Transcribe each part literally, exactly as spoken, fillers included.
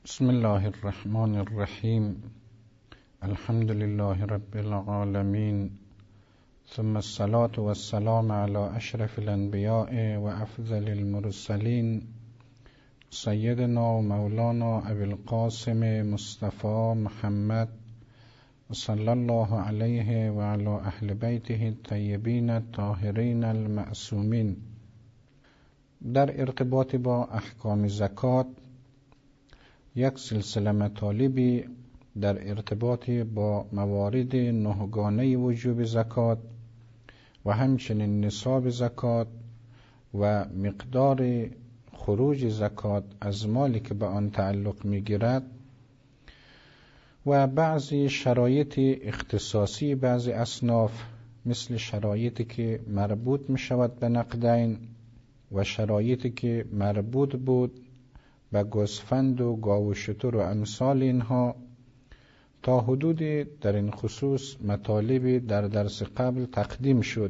بسم الله الرحمن الرحیم. الحمد لله رب العالمین، ثم الصلاة والسلام على اشرف الانبیاء و افضل المرسلین سیدنا و مولانا ابی القاسم مصطفى محمد صلی الله علیه و علی اهل بیته الطیبین الطاهرین المعصومین. در ارتباط با احکام زکات یک سلسله مطالبی در ارتباط با موارد نهگانه وجوب زکات و همچنین نصاب زکات و مقدار خروج زکات از مالی که به آن تعلق می‌گیرد و بعضی شرایط اختصاصی بعضی اصناف، مثل شرایطی که مربوط می شود به نقدین و شرایطی که مربوط بود به گوسفند و گاو و شتر و امثال اینها، تا حدودی در این خصوص مطالبی در درس قبل تقدیم شد.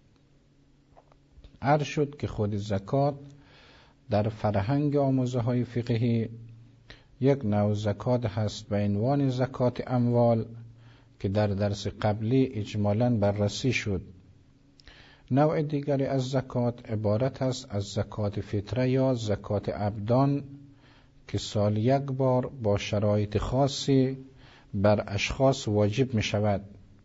عرض شد که خود زکات در فرهنگ آموزه های فقهی یک نوع زکات هست به عنوان زکات اموال که در درس قبلی اجمالاً بررسی شد. نوع دیگری از زکات عبارت است از زکات فطره یا زکات ابدان که سال یک بار با شرایط خاصی بر اشخاص واجب می شود.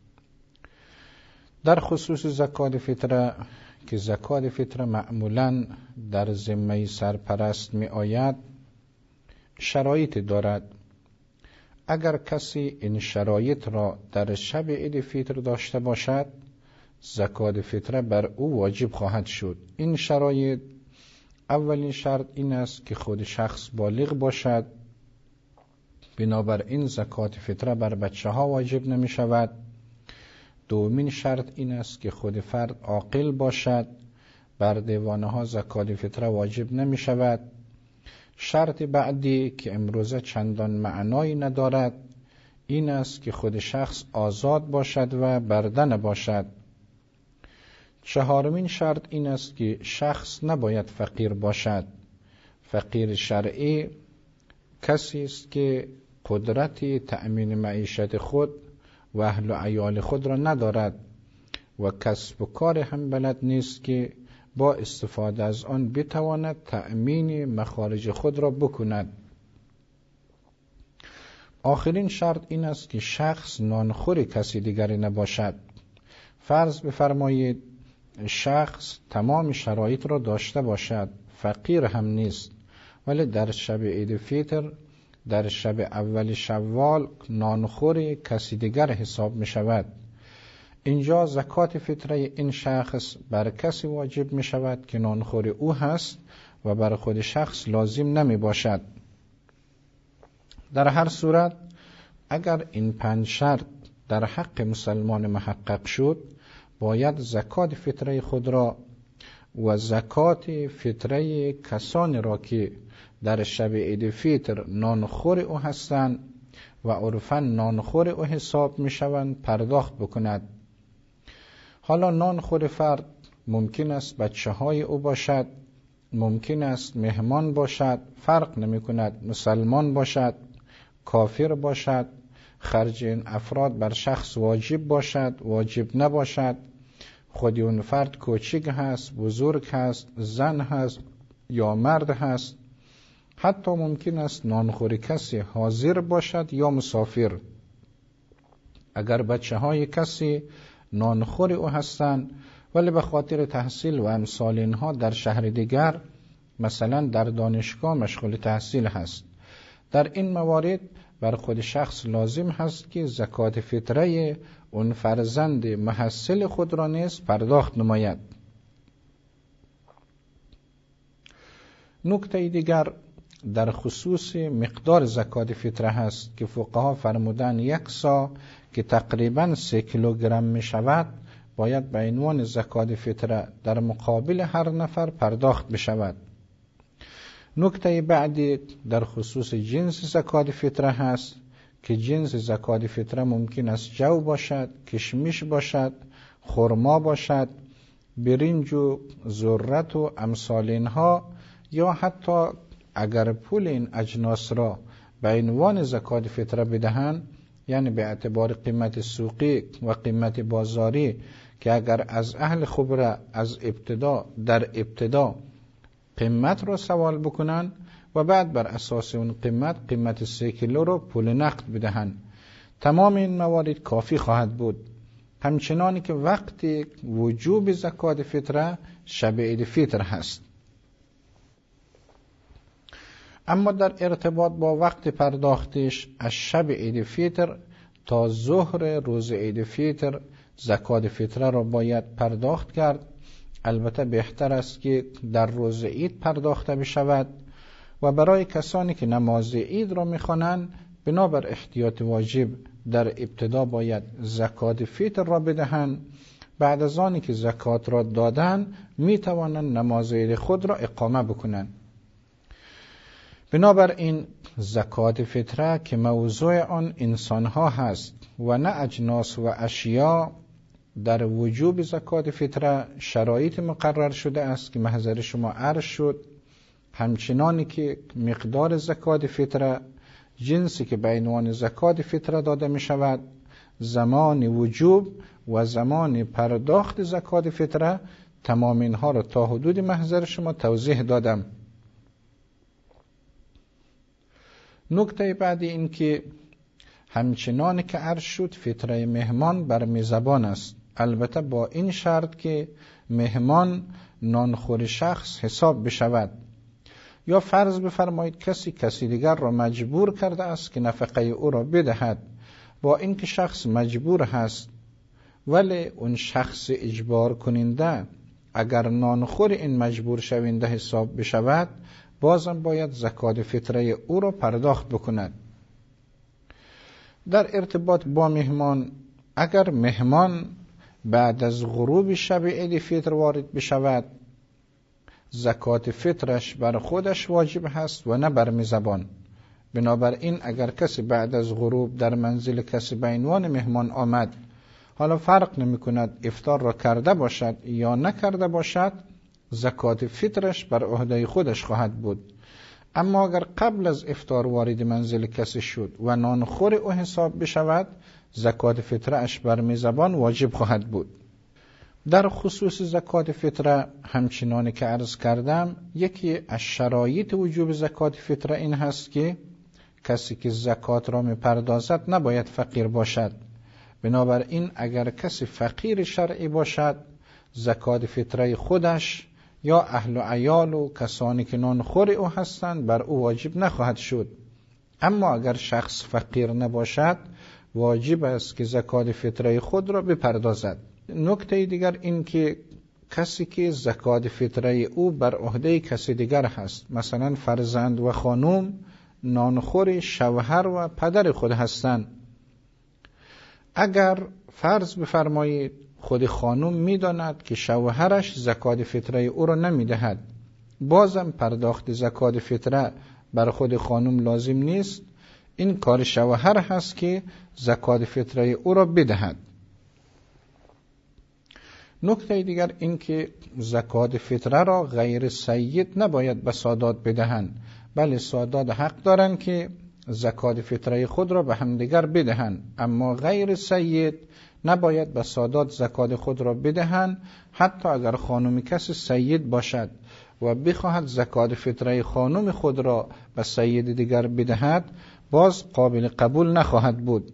در خصوص زکات فطره که زکات فطره معمولاً در ذمه سرپرست می آید، شرایط دارد. اگر کسی این شرایط را در شب عید فطر داشته باشد، زکات فطره بر او واجب خواهد شد. این شرایط: اولین شرط این است که خود شخص بالغ باشد، بنابراین زکات فطره بر بچه ها واجب نمی شود. دومین شرط این است که خود فرد عاقل باشد، بر دیوانه ها زکات فطره واجب نمی شود. شرط بعدی که امروزه چندان معنایی ندارد این است که خود شخص آزاد باشد و بردن باشد. چهارمین شرط این است که شخص نباید فقیر باشد. فقیر شرعی کسی است که قدرت تأمین معیشت خود و اهل و عیال خود را ندارد و کسب و کار هم بلد نیست که با استفاده از آن بتواند تأمین مخارج خود را بکند. آخرین شرط این است که شخص نانخور کسی دیگری نباشد. فرض بفرمایید شخص تمام شرایط را داشته باشد، فقیر هم نیست، ولی در شب عید فطر در شب اول شوال نانخور کسی دیگر حساب می شود. اینجا زکات فطره این شخص بر کسی واجب می شود که نانخور او هست و بر خود شخص لازم نمی باشد. در هر صورت اگر این پنج شرط در حق مسلمان محقق شد، باید زکات فطره خود را و زکات فطره کسانی را که در شب عید فطر نانخور او هستند و عرفاً نانخور او حساب می شوند پرداخت بکند. حالا نانخور فرد ممکن است بچه های او باشد، ممکن است مهمان باشد، فرق نمی کند، مسلمان باشد، کافر باشد، خرج این افراد بر شخص واجب باشد، واجب نباشد، خودی اون فرد کوچک هست، بزرگ هست، زن هست یا مرد هست. حتی ممکن است نانخور کسی حاضر باشد یا مسافر. اگر بچه های کسی نانخور او هستند ولی به خاطر تحصیل و امثال اینها در شهر دیگر، مثلا در دانشگاه مشغول تحصیل هست، در این موارد بر خود شخص لازم هست که زکات فطره اون فرزند محصل خود را نیز پرداخت نماید. نکته دیگر در خصوص مقدار زکات فطره هست که فقها فرمودن یک سا که تقریباً سه کیلوگرم می شود باید به عنوان زکات فطره در مقابل هر نفر پرداخت بشود. نکته بعدی در خصوص جنس زکات فطره هست که جنس زکات فطره ممکن است جو باشد، کشمش باشد، خرما باشد، برنج و ذرت و امثال اینها، یا حتی اگر پول این اجناس را به عنوان زکات فطره بدهند، یعنی به اعتبار قیمت سوقی و قیمت بازاری که اگر از اهل خبره از ابتدا در ابتدا قیمت رو سوال بکنن و بعد بر اساس اون قیمت قیمت سه کیلو رو پول نقد بدهن، تمام این موارد کافی خواهد بود. همچنانی که وقتی وجوب زکات فطره شب عید فطر هست. اما در ارتباط با وقت پرداختش از شب عید فطر تا ظهر روز عید فطر زکات فطره را باید پرداخت کرد. البته بهتر است که در روز عید پرداخته بشود و برای کسانی که نماز عید را می‌خوانند بنابر احتیاط واجب در ابتدا باید زکات فطر را بدهند. بعد از آنی که زکات را دادند می‌توانند نماز عید خود را اقامه بکنند. بنابراین زکات فطره که موضوع آن انسان‌ها هست و نه اجناس و اشیا، در وجوب زکات فطره شرایط مقرر شده است که محضر شما عرض شد. همچنانی که مقدار زکات فطره، جنسی که به عنوان زکات فطره داده می شود، زمان وجوب و زمان پرداخت زکات فطره، تمام اینها را تا حدود محضر شما توضیح دادم. نکته بعدی این که همچنان که عرض شد فطره مهمان بر میزبان است، البته با این شرط که مهمان نانخور شخص حساب بشود. یا فرض بفرمایید کسی کسی دیگر را مجبور کرده است که نفقه او را بدهد، با اینکه شخص مجبور هست ولی اون شخص اجبار کننده اگر نانخور این مجبور شونده حساب بشود، بازم باید زکات فطره او را پرداخت بکند. در ارتباط با مهمان، اگر مهمان بعد از غروب شب عید فطر وارد بشود، زکات فطرش بر خودش واجب هست و نه بر میزبان. بنابراین اگر کسی بعد از غروب در منزل کسی به عنوان مهمان آمد، حالا فرق نمی کند افطار را کرده باشد یا نکرده باشد، زکات فطرش بر عهده خودش خواهد بود. اما اگر قبل از افطار وارد منزل کسی شد و نانخور او حساب بشود، زکات فطرش بر میزبان واجب خواهد بود. در خصوص زکات فطره همچنانی که عرض کردم، یکی از شرایط وجوب زکات فطره این هست که کسی که زکات را میپردازد نباید فقیر باشد. بنابراین اگر کسی فقیر شرعی باشد، زکات فطره خودش یا اهل و عیال و کسانی که نانخور او هستند بر او واجب نخواهد شد. اما اگر شخص فقیر نباشد، واجب است که زکات فطره خود را بپردازد. نکته دیگر این که کسی که زکات فطره او بر عهده کسی دیگر هست، مثلا فرزند و خانم نانخور شوهر و پدر خود هستند، اگر فرض بفرمایید خود خانم میداند که شوهرش زکات فطره او را نمیدهد، بازم پرداخت زکات فطره بر خود خانم لازم نیست. این کار شوهر هست که زکات فطره او را بدهد. نکته دیگر این که زکات فطره را غیر سید نباید به سادات بدهند، بله سادات حق دارند که زکات فطره خود را به همدیگر بدهند، اما غیر سید نباید به سادات زکات خود را بدهند. حتی اگر خانم کسی سید باشد و بخواهد زکات فطره خانم خود را به سید دیگر بدهد، باز قابل قبول نخواهد بود.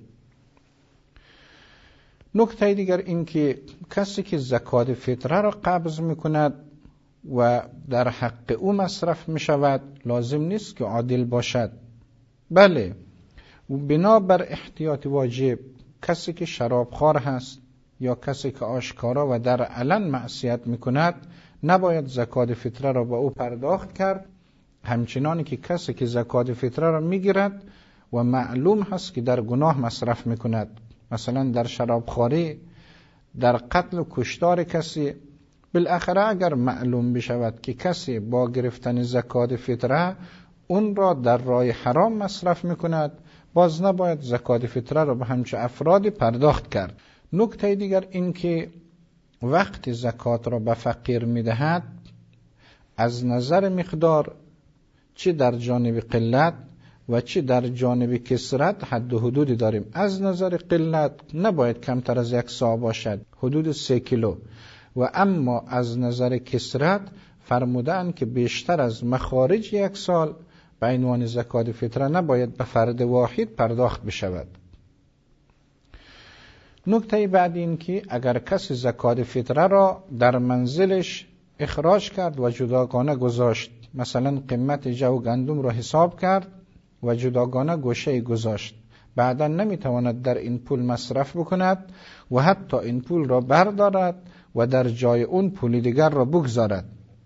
نکته دیگر این که کسی که زکات فطره را قبض میکند و در حق او مصرف می شود، لازم نیست که عادل باشد. بله، بنا بر احتیاط واجب کسی که شرابخوار هست یا کسی که آشکارا و در علن معصیت می کند، نباید زکات فطره را به او پرداخت کرد. همچنانی که کسی که زکات فطره را می گیرد و معلوم هست که در گناه مصرف می کند، مثلا در شرابخواری، در قتل و کشتار کسی، بالاخره اگر معلوم بشود که کسی با گرفتن زکات فطره اون را در راه حرام مصرف می کند، باز نباید زکات فطره را به همچه افرادی پرداخت کرد. نکته دیگر این که وقتی زکات را به فقیر می دهد، از نظر مقدار چه در جانب قلت و چه در جانب کثرت حد و حدودی داریم. از نظر قلت نباید کمتر از یک سا باشد، حدود سه کیلو، و اما از نظر کثرت فرمودن که بیشتر از مخارج یک سال به عنوان زکات فطره نباید به فرد واحد پرداخت بشود. نکته بعد این که اگر کسی زکات فطره را در منزلش اخراج کرد و جداگانه گذاشت، مثلا قیمت جو و گندم را حساب کرد و جداگانه گوشه گذاشت، بعدا نمیتواند در این پول مصرف بکند و حتی این پول را بردارد و در جای اون پول دیگر را بگذارد.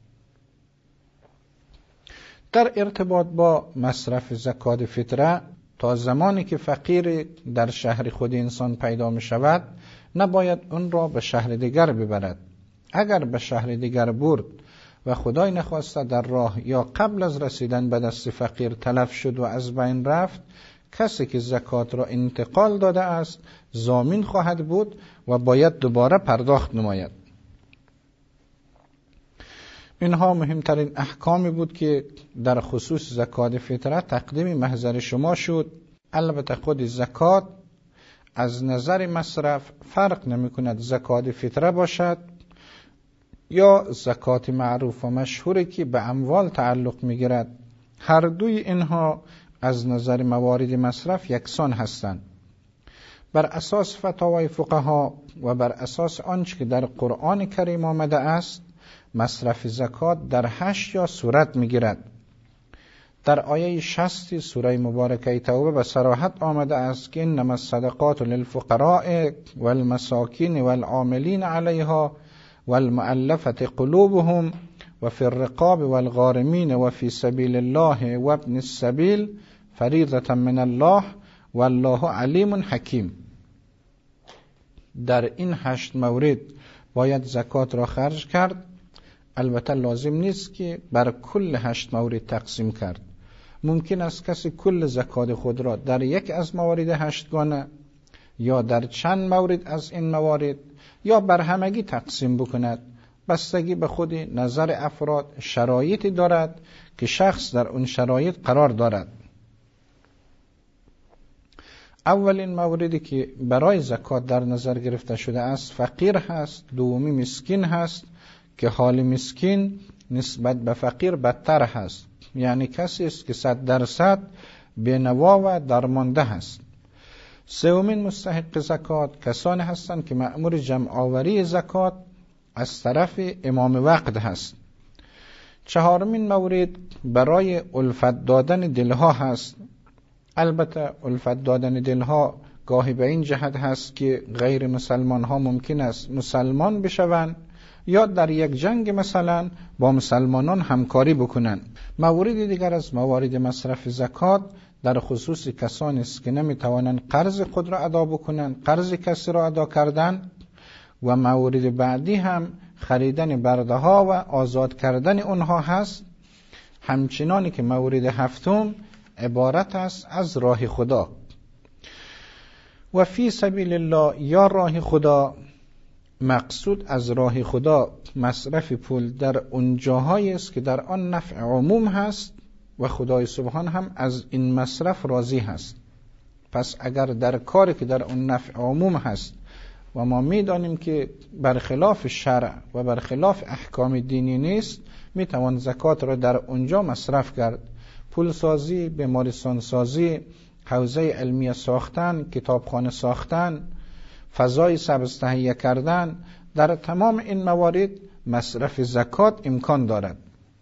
در ارتباط با مصرف زکات فطره، تا زمانی که فقیر در شهر خود انسان پیدا می شود نباید اون را به شهر دیگر ببرد. اگر به شهر دیگر برد و خدای نخواسته در راه یا قبل از رسیدن به دست فقیر تلف شد و از بین رفت، کسی که زکات را انتقال داده است ضامن خواهد بود و باید دوباره پرداخت نماید. اینها مهمترین احکامی بود که در خصوص زکات فطره تقدیم محضر شما شد. البته خود زکات از نظر مصرف فرق نمی کند زکات فطره باشد یا زکات معروف و مشهوری که به اموال تعلق می گیرد. هر دوی اینها از نظر موارد مصرف یکسان هستند. بر اساس فتاوای فقها و بر اساس آنچه که در قرآن کریم آمده است، مصرف زکات در هشت یا صورت می گیرد. در آیه شصت سوره مبارکه توبه به صراحت آمده است که انما الصدقات للفقراء والمساکین والعاملین علیها والمؤلفة قلوبهم وفي الرقاب والغارمین وفي سبیل الله وابن السبیل فریضة من الله والله علیم حکیم. در این هشت مورد باید زکات را خرج کرد. البته لازم نیست که بر کل هشت مورد تقسیم کرد. ممکن است کسی کل زکات خود را در یک از موارد هشتگانه یا در چند مورد از این موارد یا بر همگی تقسیم بکند. بستگی به خود نظر افراد شرایطی دارد که شخص در اون شرایط قرار دارد. اولین موردی که برای زکات در نظر گرفته شده است فقیر هست. دومی مسکین هست که حال مسکین نسبت به فقیر بدتر هست، یعنی کسی است که صد درصد بینوا و درمانده هست. سومین مستحق زکات کسانی هستند که مأمور جمع آوری زکات از طرف امام وقت هست. چهارمین مورد برای الفت دادن دلها هست. البته الفت دادن دلها گاهی به این جهت هست که غیر مسلمان ها ممکن است مسلمان بشوند یا در یک جنگ مثلا با مسلمانان همکاری بکنند. موارد دیگر از موارد مصرف زکات در خصوص کسانی است که نمیتوانند قرض خود را ادا بکنند، قرض کسی را ادا کردن، و موارد بعدی هم خریدن برده ها و آزاد کردن اونها هست. همچنانی که مورد هفتم عبارت است از راه خدا. و فی سبیل الله یا راه خدا، مقصود از راه خدا مصرف پول در اون جاهایی است که در آن نفع عموم هست و خدای سبحان هم از این مصرف راضی هست. پس اگر در کاری که در اون نفع عموم هست و ما میدانیم که برخلاف شرع و برخلاف احکام دینی نیست، میتوان زکات را در اونجا مصرف کرد. پول سازی، بیمارستان سازی، حوزه علمی ساختن، کتابخانه ساختن، فضای سبز تهیه کردن، در تمام این موارد مصرف زکات امکان دارد.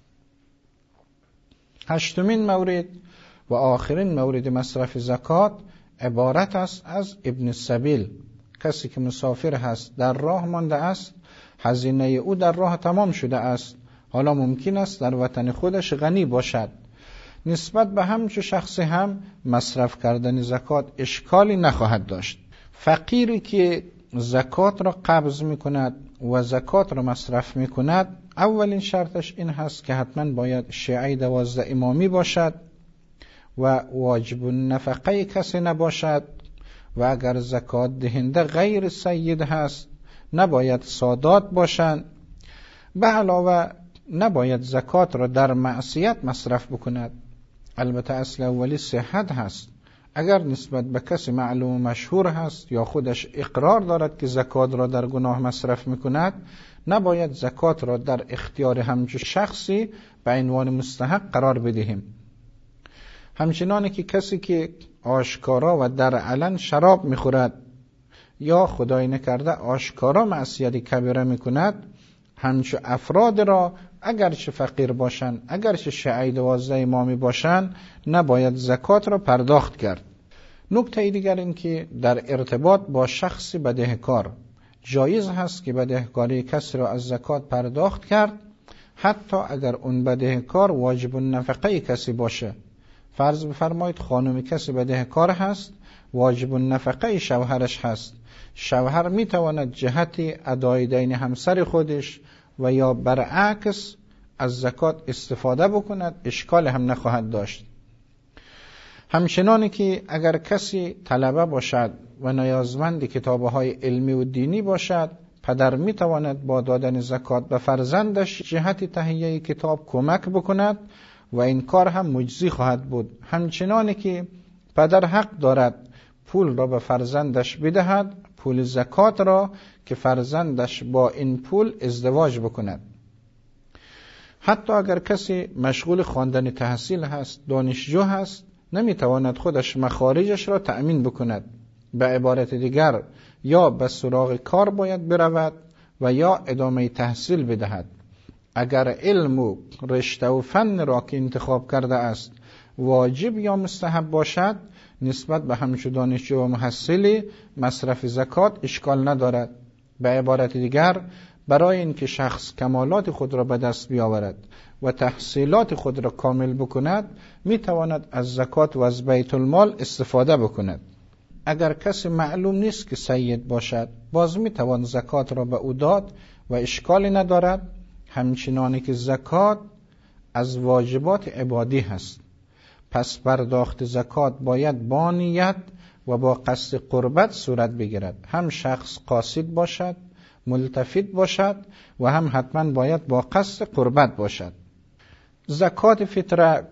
هشتمین مورد و آخرین مورد مصرف زکات عبارت است از ابن السبیل. کسی که مسافر هست، در راه مانده است، هزینه او در راه تمام شده است، حالا ممکن است در وطن خودش غنی باشد. نسبت به همچو شخصی هم مصرف کردن زکات اشکالی نخواهد داشت. فقیری که زکات را قبض می کند و زکات را مصرف می کند، اولین شرطش این هست که حتما باید شیعه دوازده امامی باشد و واجب نفقه کسی نباشد، و اگر زکات دهنده غیر سید هست نباید سادات باشند. به علاوه نباید زکات را در معصیت مصرف بکند. البته اصل اولی صحت هست. اگر نسبت به کسی معلوم مشهور هست یا خودش اقرار دارد که زکات را در گناه مصرف میکند، نباید زکات را در اختیار همچون شخصی به عنوان مستحق قرار بدهیم. همچنانه که کسی که آشکارا و در علن شراب میخورد یا خدای نکرده آشکارا معصیت کبیره میکند، همچون افراد را اگرچه فقیر باشند، اگرچه شیعه دوازده امامی باشند، نباید زکات را پرداخت کرد. نکته دیگر این که در ارتباط با شخص بدهکار جایز هست که بدهکاری کسی را از زکات پرداخت کرد، حتی اگر اون بدهکار واجب النفقه کسی باشه. فرض بفرمایید خانم کسی بدهکار هست، واجب النفقه شوهرش هست. شوهر میتواند جهت ادای دین همسر خودش و یا برعکس از زکات استفاده بکند، اشکال هم نخواهد داشت. همچنانه که اگر کسی طلبه باشد و نیازمند کتاب‌های علمی و دینی باشد، پدر میتواند با دادن زکات به فرزندش جهت تهیه کتاب کمک بکند و این کار هم مجزی خواهد بود. همچنانه که پدر حق دارد پول را به فرزندش بدهد، پول زکات را، که فرزندش با این پول ازدواج بکند. حتی اگر کسی مشغول خواندن تحصیل هست، دانشجو هست، نمیتواند خودش مخارجش را تأمین بکند. به عبارت دیگر یا به سراغ کار باید برود و یا ادامه تحصیل بدهد. اگر علم و رشته و فن را که انتخاب کرده است واجب یا مستحب باشد، نسبت به همچون دانشجو و محصلی مصرف زکات اشکال ندارد. به عبارت دیگر برای اینکه شخص کمالات خود را به دست بیاورد و تحصیلات خود را کامل بکند، میتواند از زکات و از بیت المال استفاده بکند. اگر کسی معلوم نیست که سید باشد، باز میتوان زکات را به او داد و اشکالی ندارد. همچنانه که زکات از واجبات عبادی هست، پس پرداخت زکات باید با نیت و با قصد قربت صورت بگیرد. هم شخص قاصد باشد، ملتفت باشد و هم حتما باید با قصد قربت باشد. زکات فطره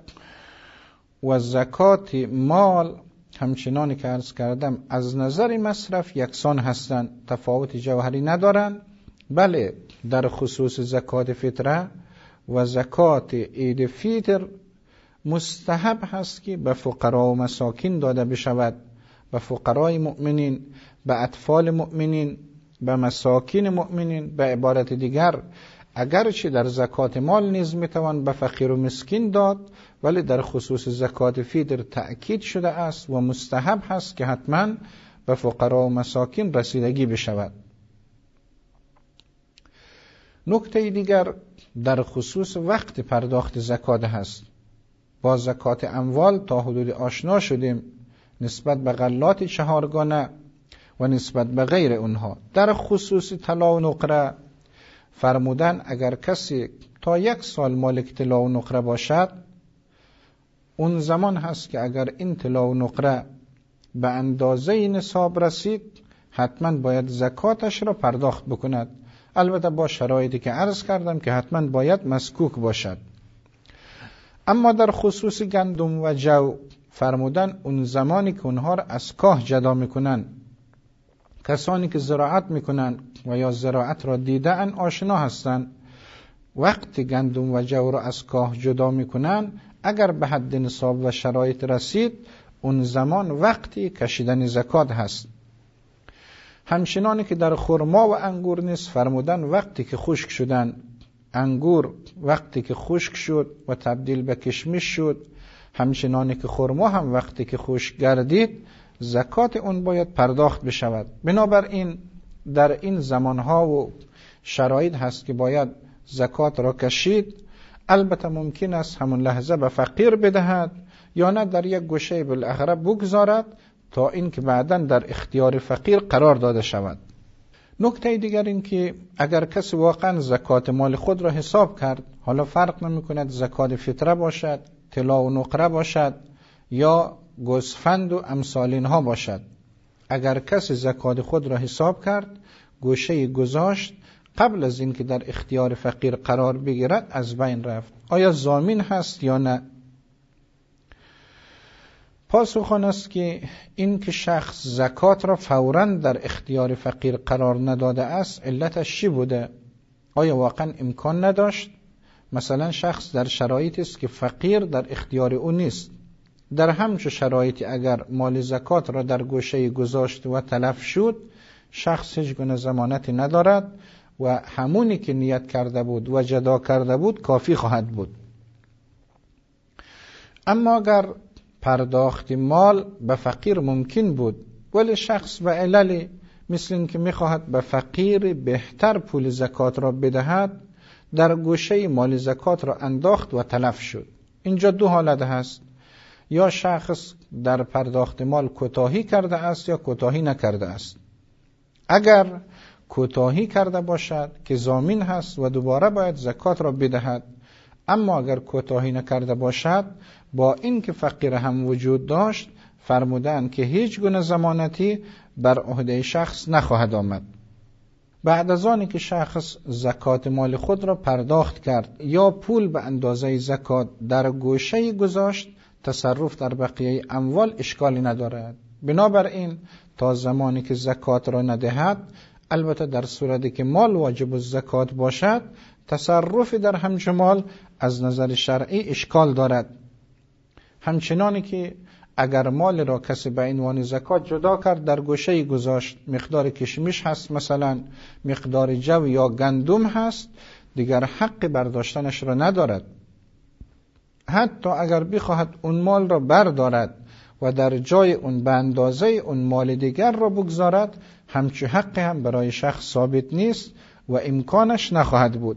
و زکات مال همچنانی که عرض کردم از نظر مصرف یکسان هستند، تفاوت جوهری ندارند. بله، در خصوص زکات فطره و زکات عید فطر مستحب هست که به فقرا و مساکین داده بشود، به فقرای مؤمنین، به اطفال مؤمنین، به مساکین مؤمنین. به عبارت دیگر اگرچه در زکات مال نیز میتوان به فقیر و مسکین داد، ولی در خصوص زکات فطر تأکید شده است و مستحب هست که حتما به فقرا و مساکین رسیدگی بشود. نکته دیگر در خصوص وقت پرداخت زکات هست. با زکات اموال تا حدود آشنا شدیم نسبت به غلات چهارگانه و نسبت به غیر اونها. در خصوص طلا و نقره فرمودن اگر کسی تا یک سال مالک طلا و نقره باشد، اون زمان هست که اگر این طلا و نقره به اندازه نصاب رسید، حتما باید زکاتش را پرداخت بکند. البته با شرایطی که عرض کردم که حتما باید مسکوک باشد. اما در خصوص گندم و جو فرمودن اون زمانی که اونها را از کاه جدا میکنن، کسانی که زراعت میکنن و یا زراعت را دیدن آشنا هستن، وقتی گندم و جو را از کاه جدا میکنن، اگر به حد نصاب و شرایط رسید، اون زمان وقتی کشیدن زکات هست. همچنانی که در خرما و انگور نیز فرمودن وقتی که خشک شدن، انگور وقتی که خشک شد و تبدیل به کشمش شد، همچنانی که خرما هم وقتی که خشک گردید، زکات اون باید پرداخت بشود. بنابراین در این زمانها و شرایط هست که باید زکات را کشید. البته ممکن است همون لحظه به فقیر بدهد یا نه در یک گوشه بالاخره بگذارد تا اینکه بعداً در اختیار فقیر قرار داده شود. نکته دیگر این که اگر کسی واقعا زکات مال خود را حساب کرد، حالا فرق نمی کند زکات فطره باشد، طلا و نقره باشد یا گوسفند و امثال اینها باشد، اگر کسی زکات خود را حساب کرد، گوشه گذاشت، قبل از اینکه در اختیار فقیر قرار بگیرد از بین رفت. آیا ضامن هست یا نه؟ پاسخ آن است که این که شخص زکات را فوراً در اختیار فقیر قرار نداده است علتش چی بوده؟ آیا واقعاً امکان نداشت؟ مثلا شخص در شرایطی است که فقیر در اختیار او نیست. در همچون شرایطی اگر مال زکات را در گوشه گذاشت و تلف شد، شخص هیچ گونه ضمانتی ندارد و همونی که نیت کرده بود و جدا کرده بود کافی خواهد بود. اما اگر پرداخت مال به فقیر ممکن بود ولی شخص و عللی مثل این که میخواهد به فقیر بهتر پول زکات را بدهد، در گوشه مال زکات را انداخت و تلف شد. اینجا دو حالت هست: یا شخص در پرداخت مال کوتاهی کرده است یا کوتاهی نکرده است. اگر کوتاهی کرده باشد که ضامن هست و دوباره باید زکات را بدهد، اما اگر کوتاهی نکرده باشد با این که فقیر هم وجود داشت فرمودند که هیچ گونه ضمانتی بر عهده شخص نخواهد آمد. بعد از آنی که شخص زکات مال خود را پرداخت کرد یا پول به اندازه زکات در گوشه گذاشت، تصرف در بقیه اموال اشکالی ندارد. بنابراین تا زمانی که زکات را ندهد، البته در صورتی که مال واجب الزکات باشد، تصرف در همچون مال از نظر شرعی اشکال دارد. همچنانی که اگر مال را کسی به عنوان زکات جدا کرد در گوشه گذاشت، مقدار کشمش هست، مثلا مقدار جو یا گندم هست، دیگر حق برداشتنش را ندارد. حتی اگر بخواهد اون مال را بردارد و در جای اون به اندازه اون مال دیگر را بگذارد، همچو حق هم برای شخص ثابت نیست و امکانش نخواهد بود.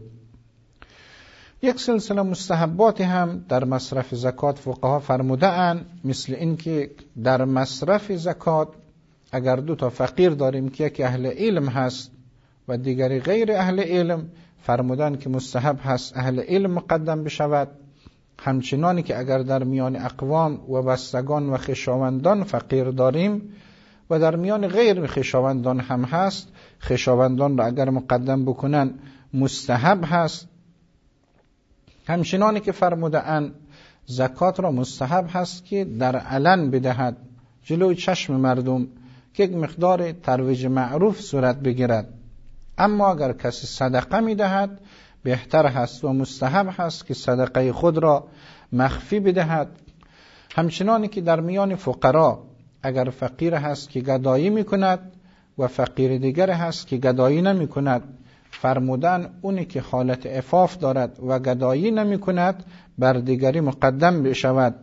یک سلسله مستحبات هم در مصرف زکات فقها فرموده اند، مثل این که در مصرف زکات اگر دو تا فقیر داریم که یکی اهل علم هست و دیگری غیر اهل علم، فرمودن که مستحب هست اهل علم مقدم بشود. همچنانی که اگر در میان اقوام و بستگان و خویشاوندان فقیر داریم و در میان غیر خویشاوندان هم هست، خویشاوندان را اگر مقدم بکنن مستحب هست. همچنانی که فرموده اند زکات را مستحب هست که در علن بدهد، جلوی چشم مردم، که یک مقدار ترویج معروف صورت بگیرد. اما اگر کسی صدقه میدهد بهتر هست و مستحب هست که صدقه خود را مخفی بدهد. همچنانی که در میان فقرا اگر فقیر هست که گدایی میکند و فقیر دیگر هست که گدایی نمی کند، فرمودن اونی که حالت عفاف دارد و گدایی نمی کند بر دیگری مقدم بشود.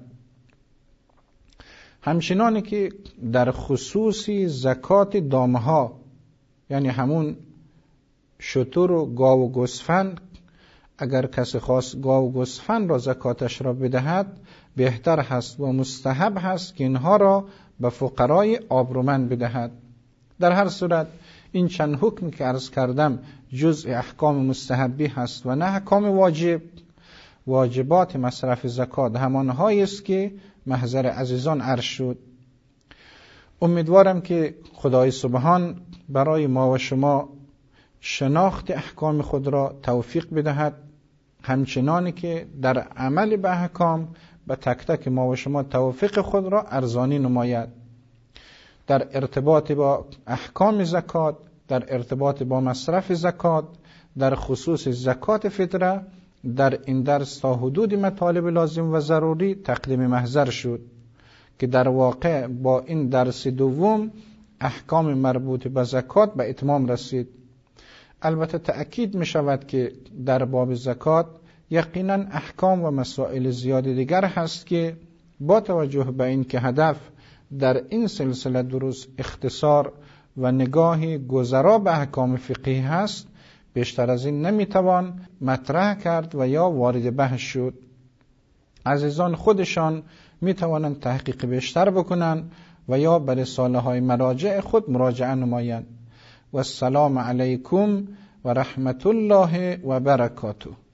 همچنانی که در خصوصی زکات دامها، یعنی همون شتر و گاو و گوسفند، اگر کسی خواست گاو و گوسفند را زکاتش را بدهد بهتر هست و مستحب هست که اینها را به فقرای آبرومند بدهد. در هر صورت این چند حکم که عرض کردم جزء احکام مستحبی هست و نه احکام واجب. واجبات مصرف زکات همانهایی است که محضر عزیزان عرض شد. امیدوارم که خدای سبحان برای ما و شما شناخت احکام خود را توفیق بدهد، همچنانی که در عمل به احکام به تک تک ما و شما توفیق خود را ارزانی نماید. در ارتباط با احکام زکات، در ارتباط با مصرف زکات، در خصوص زکات فطره، در این درس تا حدود مطالب لازم و ضروری تقدیم محضر شد که در واقع با این درس دوم احکام مربوط به زکات به اتمام رسید. البته تأکید می شود که در باب زکات یقینا احکام و مسائل زیاد دیگر هست که با توجه به این که هدف در این سلسله دروس اختصار و نگاهی گذرا به احکام فقهی هست، بیشتر از این نمیتوان مطرح کرد و یا وارد بحث شد. عزیزان خودشان میتوانند تحقیق بیشتر بکنند و یا به رساله های مراجع خود مراجعه نمایند. و السلام علیکم و رحمت الله و برکاته.